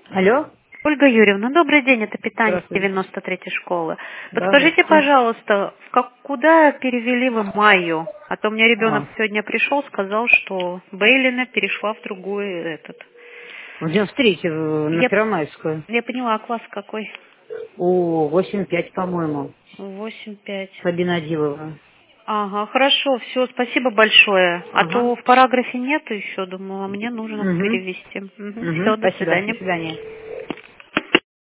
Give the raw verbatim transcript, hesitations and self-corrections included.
Алло? Ольга Юрьевна, добрый день, это питание Здравствуйте. девяносто третьей школы. Подскажите, Здравствуйте. пожалуйста, в как, куда перевели вы Майю? А то у меня ребенок А, сегодня пришел, сказал, что Бейлина перешла в другой этот. в девяносто третью на Я, Первомайскую. я поняла, а класс какой? О, восемь пять, по-моему. Восемь пять. Сабина Адилова. Ага, хорошо, все, спасибо большое. А Ага. то в параграфе нет еще, думала, мне нужно Угу. перевести. Угу. Все, до Спасибо. До свидания. свидания.